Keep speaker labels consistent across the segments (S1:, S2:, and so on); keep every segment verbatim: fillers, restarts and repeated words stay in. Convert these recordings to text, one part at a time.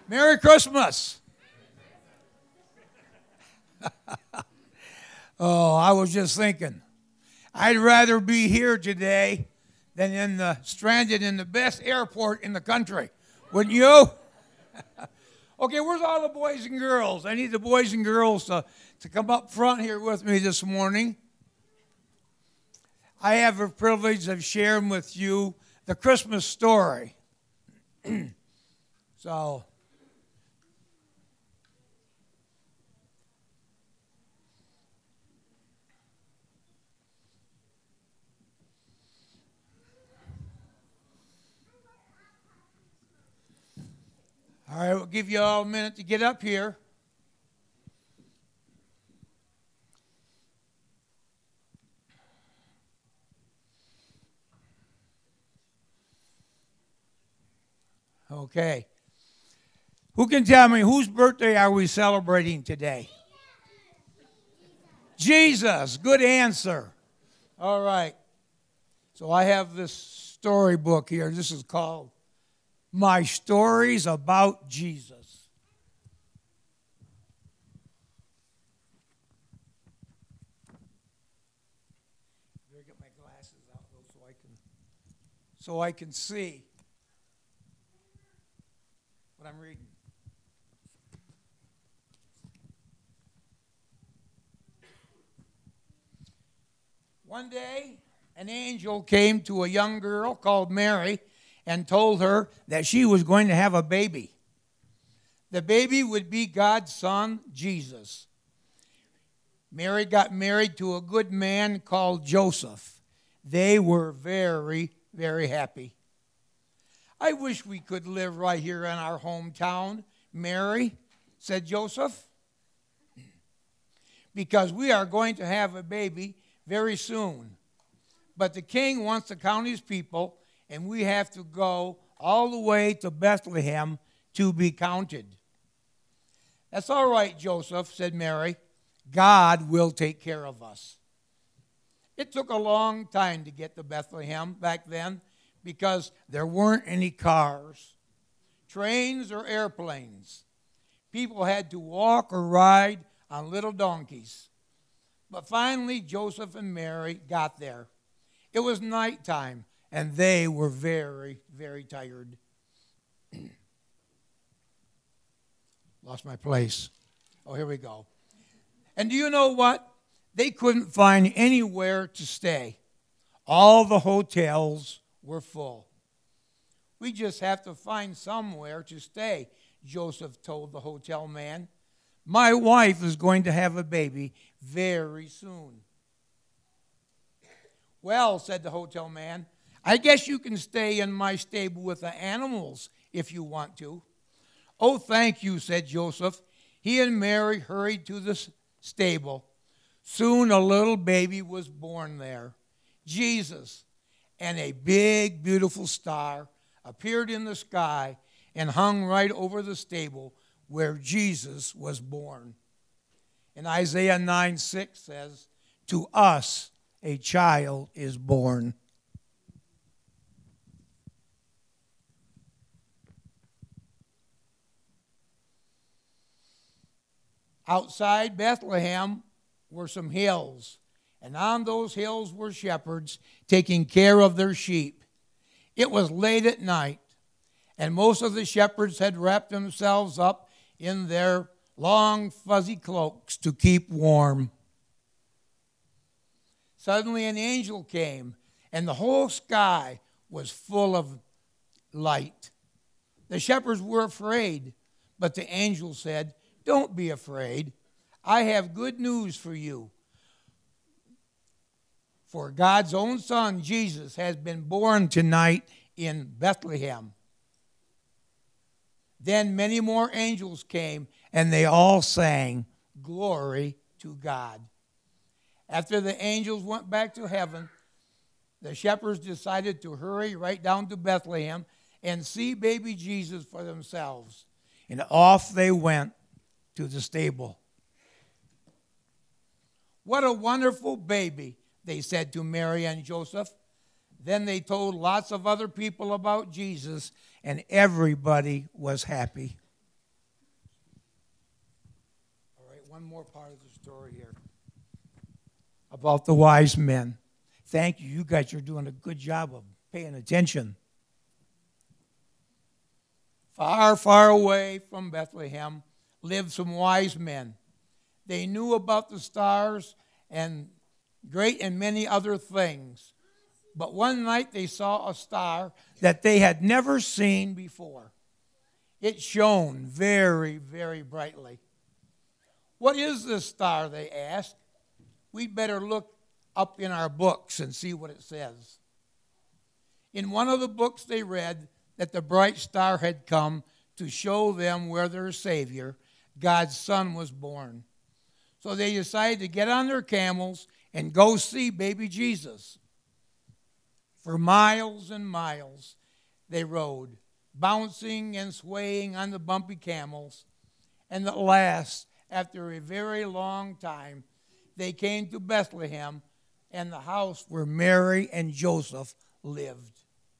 S1: Merry Christmas. Oh, I was just thinking, I'd rather be here today than in the stranded in the best airport in the country. Wouldn't you? Okay, where's all the boys and girls? I need the boys and girls to, to come up front here with me this morning. I have the privilege of sharing with you the Christmas story. So, all right, we'll give you all a minute to get up here. Okay. Who can tell me whose birthday are we celebrating today? Jesus. Good answer. All right. So I have this storybook here. This is called My Stories About Jesus. Better get my glasses out though so I can so I can see what I'm reading. One day, an angel came to a young girl called Mary and told her that she was going to have a baby. The baby would be God's son, Jesus. Mary got married to a good man called Joseph. They were very, very happy. I wish we could live right here in our hometown, Mary, said Joseph, because we are going to have a baby very soon. But the king wants to count his people, and we have to go all the way to Bethlehem to be counted. That's all right, Joseph, said Mary. God will take care of us. It took a long time to get to Bethlehem back then because there weren't any cars, trains, or airplanes. People had to walk or ride on little donkeys. But finally, Joseph and Mary got there. It was nighttime, and they were very, very tired. Lost my place. Oh, here we go. And do you know what? They couldn't find anywhere to stay. All the hotels were full. We just have to find somewhere to stay, Joseph told the hotel man. My wife is going to have a baby very soon. Well, said the hotel man, I guess you can stay in my stable with the animals if you want to. Oh, thank you, said Joseph. He and Mary hurried to the stable. Soon a little baby was born there, Jesus, and a big, beautiful star appeared in the sky and hung right over the stable where Jesus was born. And Isaiah nine six says, to us a child is born. Outside Bethlehem were some hills, and on those hills were shepherds taking care of their sheep. It was late at night, and most of the shepherds had wrapped themselves up in their long, fuzzy cloaks to keep warm. Suddenly an angel came, and the whole sky was full of light. The shepherds were afraid, but the angel said, don't be afraid. I have good news for you. For God's own son, Jesus, has been born tonight in Bethlehem. Then many more angels came, and they all sang, Glory to God. After the angels went back to heaven, the shepherds decided to hurry right down to Bethlehem and see baby Jesus for themselves. And off they went to the stable. What a wonderful baby, they said to Mary and Joseph. Then they told lots of other people about Jesus, and everybody was happy. one more part of the story here about the wise men. Thank you. You guys are doing a good job of paying attention. Far, far away from Bethlehem lived some wise men. They knew about the stars and great and many other things. But one night they saw a star that they had never seen before. It shone very, very brightly. What is this star, they asked. We'd better look up in our books and see what it says. In one of the books they read that the bright star had come to show them where their Savior, God's Son, was born. So they decided to get on their camels and go see baby Jesus. For miles and miles they rode, bouncing and swaying on the bumpy camels. And at last, after a very long time, they came to Bethlehem and the house where Mary and Joseph lived.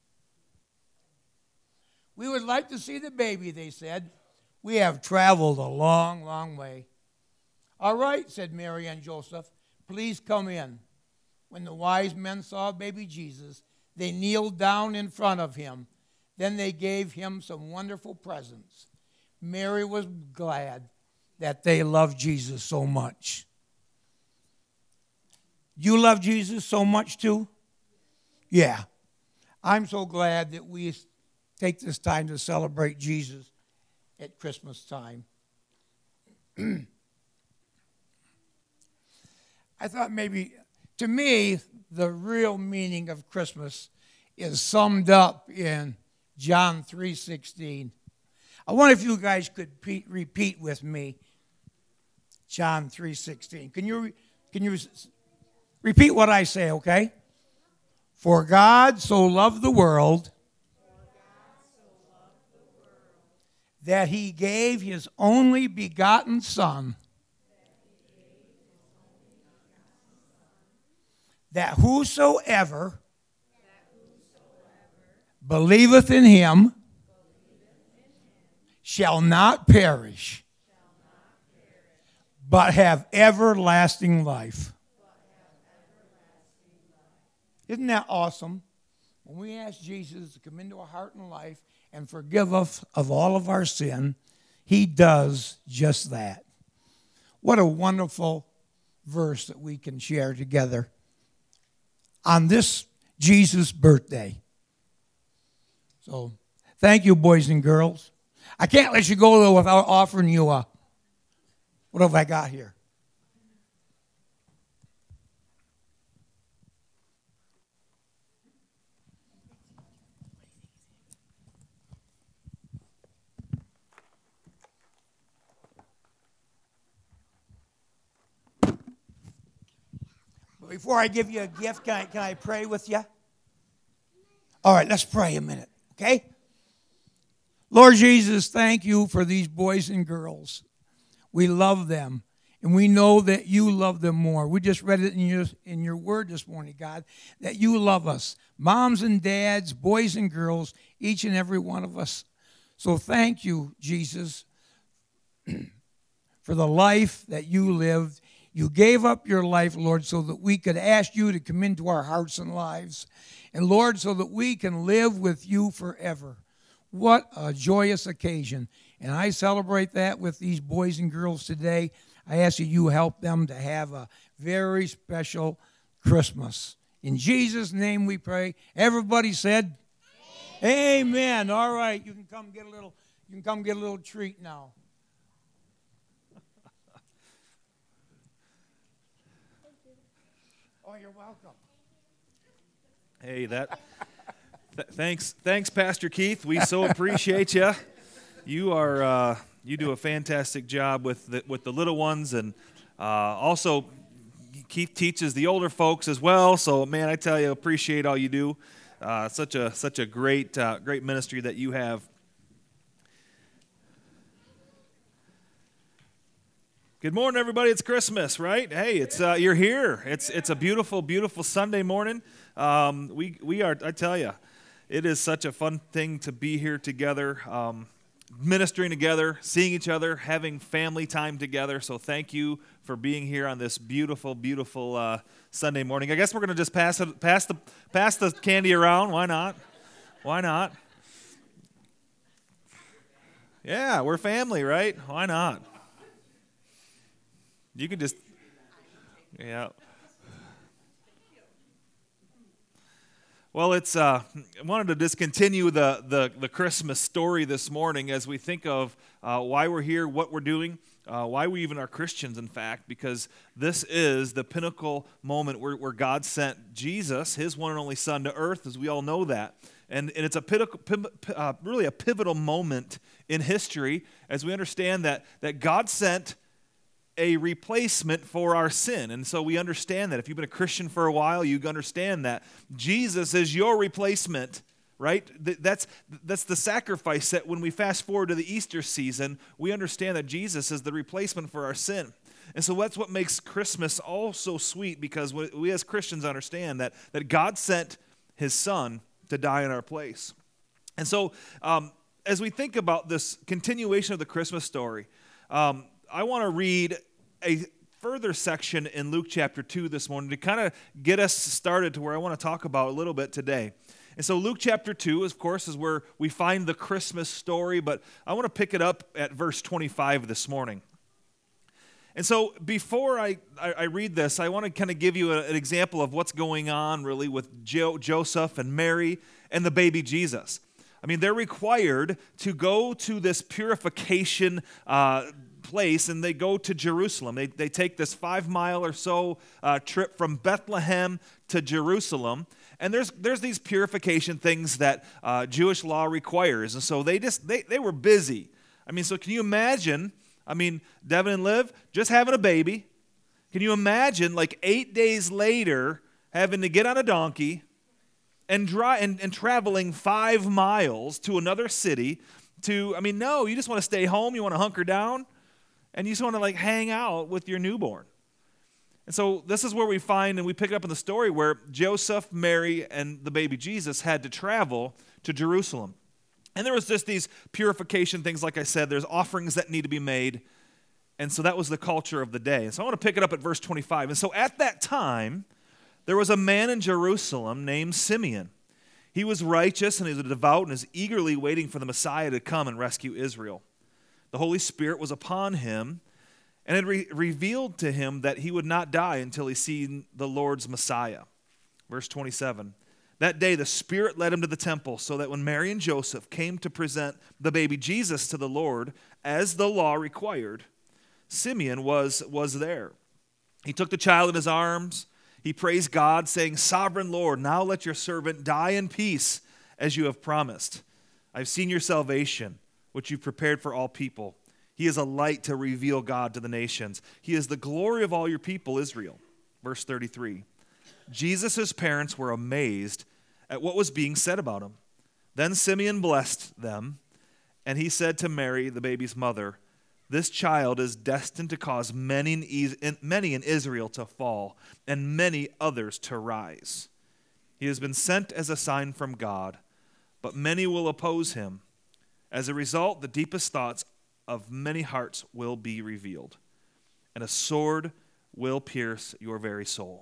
S1: We would like to see the baby, they said. We have traveled a long, long way. All right, said Mary and Joseph, please come in. When the wise men saw baby Jesus, they kneeled down in front of him. Then they gave him some wonderful presents. Mary was glad that they loved Jesus so much. You love Jesus so much too? Yeah. I'm so glad that we take this time to celebrate Jesus at Christmas time. I thought maybe, to me, the real meaning of Christmas is summed up in John three sixteen. I wonder if you guys could repeat with me John three sixteen. Can you, can you repeat what I say, okay? For God so loved the world that he gave his only begotten Son, that whosoever believeth in him shall not perish, but have everlasting life. Isn't that awesome? When we ask Jesus to come into our heart and life and forgive us of all of our sin, he does just that. What a wonderful verse that we can share together on this Jesus' birthday. So, thank you, boys and girls. I can't let you go, though, without offering you a, what have I got here? But before I give you a gift, can I, can I pray with you? All right, let's pray a minute, okay? Lord Jesus, thank you for these boys and girls. We love them, and we know that you love them more. We just read it in your, in your word this morning, God, that you love us, moms and dads, boys and girls, each and every one of us. So thank you, Jesus, for the life that you lived. You gave up your life, Lord, so that we could ask you to come into our hearts and lives. And, Lord, so that we can live with you forever. What a joyous occasion. And I celebrate that with these boys and girls today. I ask that you help them to have a very special Christmas. In Jesus' name we pray. Everybody said, Amen. Amen. All right, you can come get a little, you can come get a little treat now. Oh, you're welcome.
S2: Hey, that. Th- thanks, thanks, Pastor Keith. We so appreciate you. You are, uh, you do a fantastic job with the, with the little ones, and uh, also Keith teaches the older folks as well. So, man, I tell you, appreciate all you do. Uh, such a such a great uh, great ministry that you have. Good morning, everybody. It's Christmas, right? Hey, it's uh, you're here. It's it's a beautiful, beautiful Sunday morning. Um, we we are. I tell you, it is such a fun thing to be here together. Um, ministering together, seeing each other, having family time together. So thank you for being here on this beautiful, beautiful uh, Sunday morning. I guess we're going to just pass it, pass the pass the candy around. Why not? Why not? Yeah, we're family, right? Why not? You could just, yeah. Well, it's. Uh, I wanted to just continue the, the, the Christmas story this morning as we think of uh, why we're here, what we're doing, uh, why we even are Christians, in fact, because this is the pinnacle moment where, where God sent Jesus, his one and only Son, to earth, as we all know that. And, and it's a pinnacle, uh, really a pivotal moment in history as we understand that, that God sent a replacement for our sin. And so we understand that. If you've been a Christian for a while, you understand that Jesus is your replacement, right? That's, that's the sacrifice that when we fast forward to the Easter season, we understand that Jesus is the replacement for our sin. And so that's what makes Christmas all so sweet, because we as Christians understand that, that God sent his Son to die in our place. And so um, as we think about this continuation of the Christmas story, um, I want to read a further section in Luke chapter two this morning to kind of get us started to where I want to talk about a little bit today. And so Luke chapter two, of course, is where we find the Christmas story, but I want to pick it up at verse twenty-five this morning. And so before I, I, I read this, I want to kind of give you a, an example of what's going on really with jo- Joseph and Mary and the baby Jesus. I mean, they're required to go to this purification uh place, and they go to Jerusalem. They, they take this five mile or so uh, trip from Bethlehem to Jerusalem, and there's there's these purification things that uh, Jewish law requires, and so they just they, they were busy. I mean, so can you imagine, I mean, Devin and Liv just having a baby. Can you imagine like eight days later having to get on a donkey and, dry, and, and traveling five miles to another city to, I mean, no, you just want to stay home, you want to hunker down, and you just want to like hang out with your newborn. And so this is where we find, and we pick up in the story where Joseph, Mary, and the baby Jesus had to travel to Jerusalem. And there was just these purification things, like I said, there's offerings that need to be made. And so that was the culture of the day. And so I want to pick it up at verse twenty-five. And so at that time, there was a man in Jerusalem named Simeon. He was righteous and he was devout and is eagerly waiting for the Messiah to come and rescue Israel. The Holy Spirit was upon him and had re- revealed to him that he would not die until he seen the Lord's Messiah. Verse twenty-seven. That day the Spirit led him to the temple, so that when Mary and Joseph came to present the baby Jesus to the Lord, as the law required, Simeon was, was there. He took the child in his arms. He praised God, saying, "Sovereign Lord, now let your servant die in peace, as you have promised. I've seen your salvation, which you've prepared for all people. He is a light to reveal God to the nations. He is the glory of all your people, Israel." Verse thirty-three. Jesus' parents were amazed at what was being said about him. Then Simeon blessed them, and he said to Mary, the baby's mother, "This child is destined to cause many in, many in Israel to fall, and many others to rise. He has been sent as a sign from God, but many will oppose him. As a result, the deepest thoughts of many hearts will be revealed, and a sword will pierce your very soul."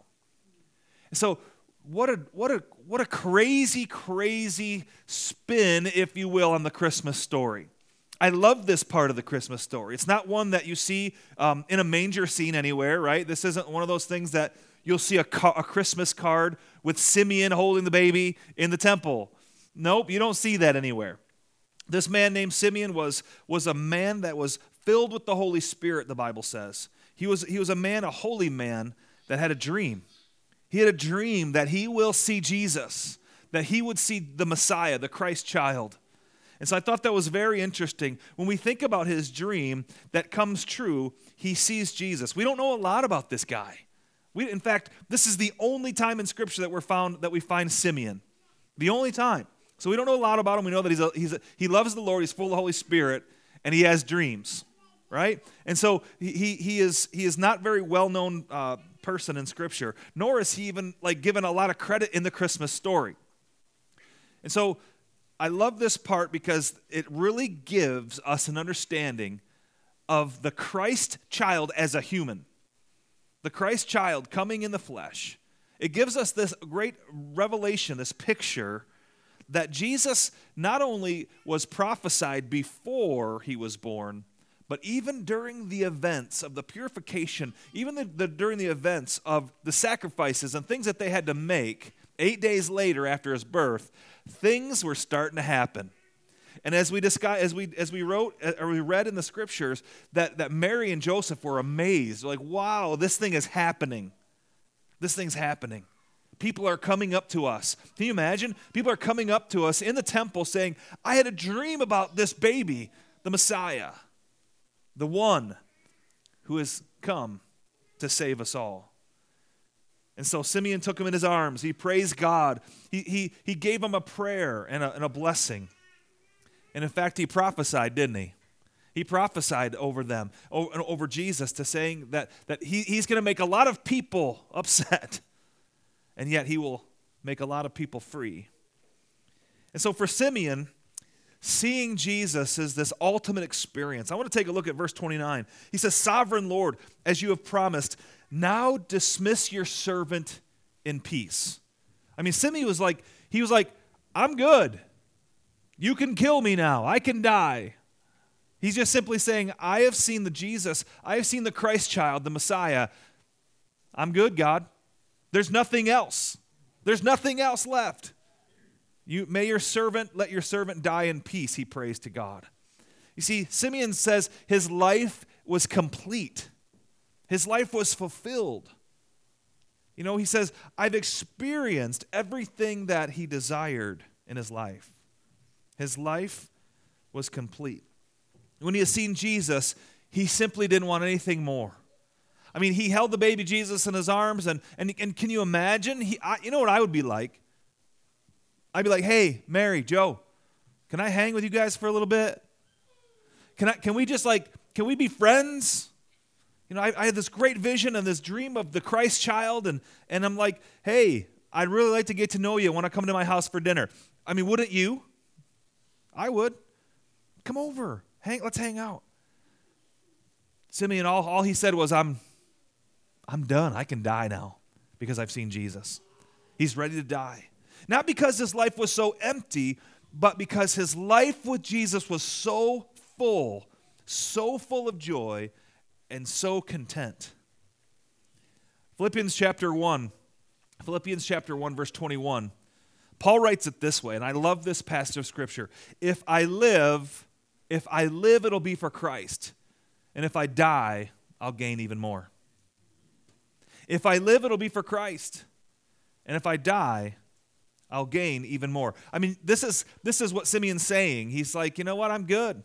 S2: And so what a what a what a crazy, crazy spin, if you will, on the Christmas story. I love this part of the Christmas story. It's not one that you see um, in a manger scene anywhere, right? This isn't one of those things that you'll see a, ca- a Christmas card with Simeon holding the baby in the temple. Nope, you don't see that anywhere. This man named Simeon was, was a man that was filled with the Holy Spirit, the Bible says. He was, he was a man, a holy man, that had a dream. He had a dream that he will see Jesus, that he would see the Messiah, the Christ child. And so I thought that was very interesting. When we think about his dream that comes true, he sees Jesus. We don't know a lot about this guy. We, in fact, this is the only time in Scripture that we're found that we find Simeon. The only time. So we don't know a lot about him. We know that he's a, he's a, he loves the Lord, he's full of the Holy Spirit, and he has dreams, right? And so he he, he is he is not very well-known uh, person in Scripture, nor is he even like given a lot of credit in the Christmas story. And so I love this part because it really gives us an understanding of the Christ child as a human. The Christ child coming in the flesh. It gives us this great revelation, this picture that Jesus not only was prophesied before he was born, but even during the events of the purification, even the, the, during the events of the sacrifices and things that they had to make, eight days later after his birth, things were starting to happen. And as we discuss, as we as we wrote or we read in the scriptures, that, that Mary and Joseph were amazed, like, wow, this thing is happening. This thing's happening. People are coming up to us. Can you imagine? People are coming up to us in the temple saying, I had a dream about this baby, the Messiah, the one who has come to save us all. And so Simeon took him in his arms. He praised God. He, he, he gave him a prayer and a, and a blessing. And in fact, he prophesied, didn't he? He prophesied over them, over, over Jesus, to saying that, that he, he's going to make a lot of people upset. And yet he will make a lot of people free. And so for Simeon, seeing Jesus is this ultimate experience. I want to take a look at verse twenty-nine. He says, Sovereign Lord, as you have promised, now dismiss your servant in peace. I mean, Simeon was like, he was like, I'm good. You can kill me now. I can die. He's just simply saying, I have seen the Jesus, I have seen the Christ child, the Messiah. I'm good, God. There's nothing else. There's nothing else left. You, may your servant, let your servant die in peace, he prays to God. You see, Simeon says his life was complete. His life was fulfilled. You know, he says, I've experienced everything that he desired in his life. His life was complete. When he had seen Jesus, he simply didn't want anything more. I mean, he held the baby Jesus in his arms, and and, and can you imagine? He, I, you know what I would be like? I'd be like, hey, Mary, Joe, can I hang with you guys for a little bit? Can I? Can we just like, can we be friends? You know, I, I had this great vision and this dream of the Christ child, and, and I'm like, hey, I'd really like to get to know you when I come to my house for dinner. I mean, wouldn't you? I would. Come over. Hang, let's hang out. Simeon, all, all he said was, I'm, I'm done. I can die now because I've seen Jesus. He's ready to die. Not because his life was so empty, but because his life with Jesus was so full, so full of joy, and so content. Philippians chapter one, Philippians chapter one, verse twenty-one. Paul writes it this way, and I love this passage of Scripture. If I live, if I live, it'll be for Christ. And if I die, I'll gain even more. If I live, it'll be for Christ. And if I die, I'll gain even more. I mean, this is this is what Simeon's saying. He's like, you know what? I'm good.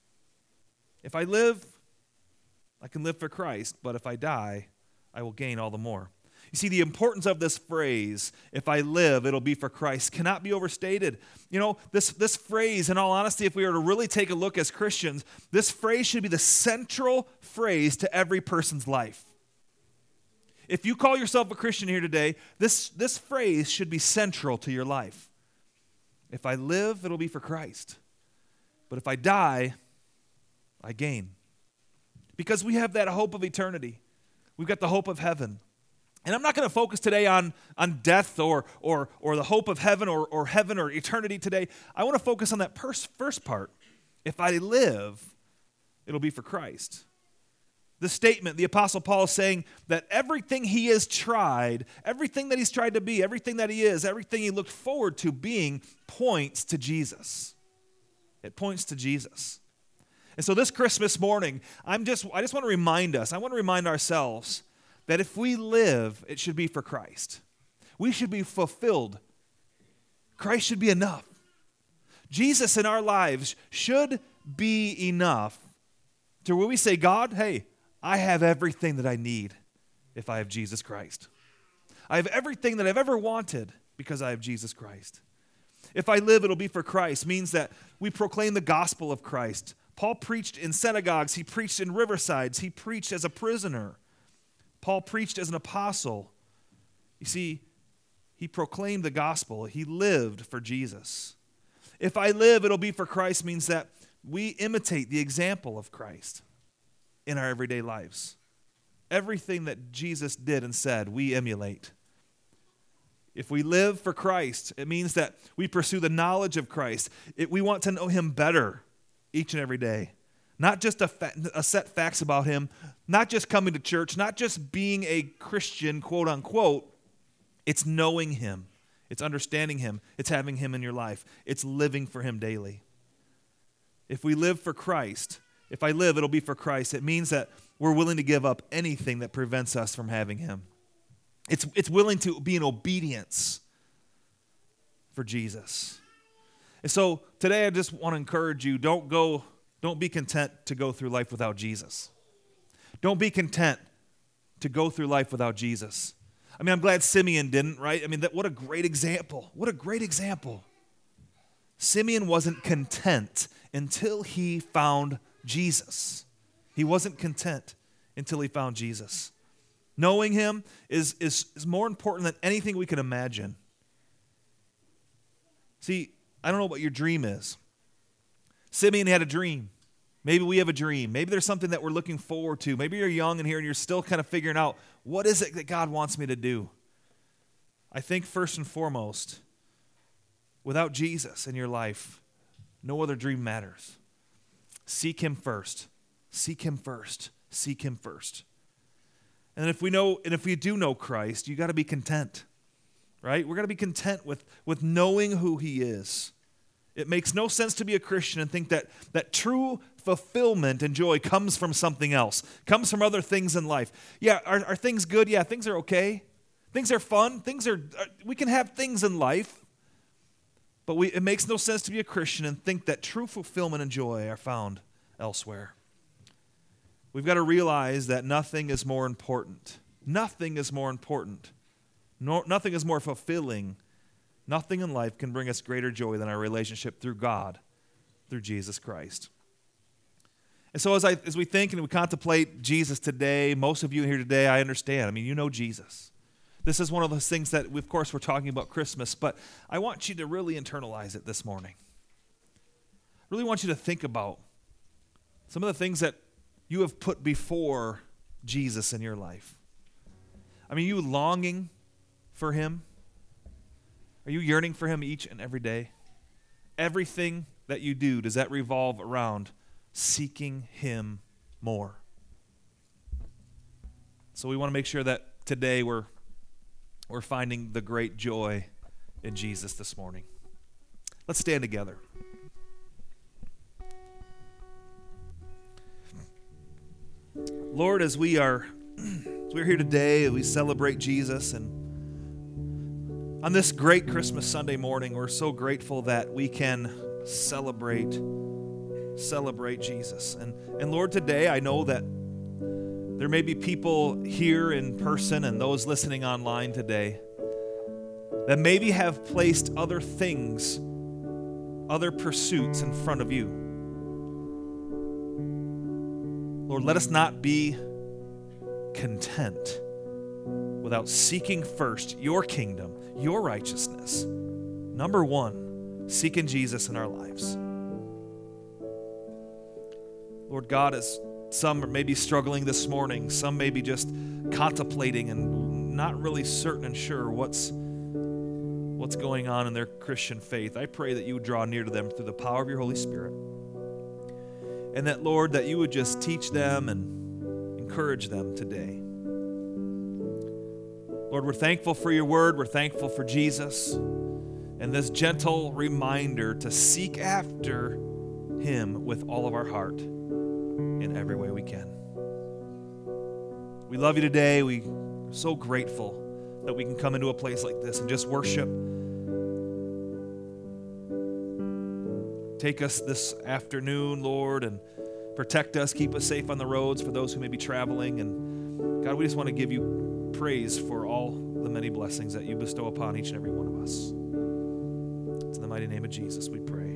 S2: If I live, I can live for Christ. But if I die, I will gain all the more. You see, the importance of this phrase, if I live, it'll be for Christ, cannot be overstated. You know, this, this phrase, in all honesty, if we were to really take a look as Christians, this phrase should be the central phrase to every person's life. If you call yourself a Christian here today, this, this phrase should be central to your life. If I live, it'll be for Christ. But if I die, I gain. Because we have that hope of eternity. We've got the hope of heaven. And I'm not going to focus today on, on death or, or, or the hope of heaven or, or heaven or eternity today. I want to focus on that pers- first part. If I live, it'll be for Christ. The statement, the Apostle Paul is saying that everything he has tried, everything that he's tried to be, everything that he is, everything he looked forward to being points to Jesus. It points to Jesus. And so this Christmas morning, I'm just, I just want to remind us, I want to remind ourselves that if we live, it should be for Christ. We should be fulfilled. Christ should be enough. Jesus in our lives should be enough to where we say, God, hey, I have everything that I need if I have Jesus Christ. I have everything that I've ever wanted because I have Jesus Christ. If I live, it'll be for Christ means that we proclaim the gospel of Christ. Paul preached in synagogues. He preached in riversides. He preached as a prisoner. Paul preached as an apostle. You see, he proclaimed the gospel. He lived for Jesus. If I live, it'll be for Christ means that we imitate the example of Christ in our everyday lives. Everything that Jesus did and said, we emulate. If we live for Christ, it means that we pursue the knowledge of Christ. It, we want to know him better each and every day. Not just a, fa- a set facts about him, not just coming to church, not just being a Christian, quote unquote. It's knowing him. It's understanding him. It's having him in your life. It's living for him daily. If we live for Christ, if I live, it'll be for Christ. It means that we're willing to give up anything that prevents us from having him. It's, it's willing to be in obedience for Jesus. And so today I just want to encourage you, don't go, don't be content to go through life without Jesus. Don't be content to go through life without Jesus. I mean, I'm glad Simeon didn't, right? I mean, that, what a great example. What a great example. Simeon wasn't content until he found Jesus. He wasn't content until he found Jesus. Knowing him is, is, is more important than anything we can imagine. See, I don't know what your dream is. Simeon had a dream. Maybe we have a dream. Maybe there's something that we're looking forward to. Maybe you're young in here and you're still kind of figuring out, what is it that God wants me to do? I think first and foremost, without Jesus in your life, no other dream matters. Seek him first. Seek him first. Seek him first. And if we know, and if we do know Christ, you got to be content, right? We're going to be content with, with knowing who he is. It makes no sense to be a Christian and think that, that true fulfillment and joy comes from something else, comes from other things in life. Yeah, are, are things good? Yeah, things are okay. Things are fun. Things are, we can have things in life, but we, it makes no sense to be a Christian and think that true fulfillment and joy are found elsewhere. We've got to realize that nothing is more important. Nothing is more important. No, nothing is more fulfilling. Nothing in life can bring us greater joy than our relationship through God, through Jesus Christ. And so as I as we think and we contemplate Jesus today, most of you here today, I understand. I mean, you know Jesus. This is one of those things that, we, of course, we're talking about Christmas, but I want you to really internalize it this morning. I really want you to think about some of the things that you have put before Jesus in your life. I mean, are you longing for him? Are you yearning for him each and every day? Everything that you do, does that revolve around seeking him more? So we want to make sure that today we're, we're finding the great joy in Jesus this morning. Let's stand together. Lord, as we are as we're here today, we celebrate Jesus, and on this great Christmas Sunday morning, we're so grateful that we can celebrate celebrate Jesus. And and Lord, today I know that there may be people here in person and those listening online today that maybe have placed other things, other pursuits in front of you. Lord, let us not be content without seeking first your kingdom, your righteousness. Number one, seeking Jesus in our lives. Lord God, as some may be struggling this morning, some may be just contemplating and not really certain and sure what's, what's going on in their Christian faith, I pray that you would draw near to them through the power of your Holy Spirit. And that, Lord, that you would just teach them and encourage them today. Lord, we're thankful for your word. We're thankful for Jesus and this gentle reminder to seek after him with all of our heart in every way we can. We love you today. We are so grateful that we can come into a place like this and just worship. Take us this afternoon, Lord, and protect us, keep us safe on the roads for those who may be traveling. And God, we just want to give you praise for all the many blessings that you bestow upon each and every one of us. It's in the mighty name of Jesus we pray.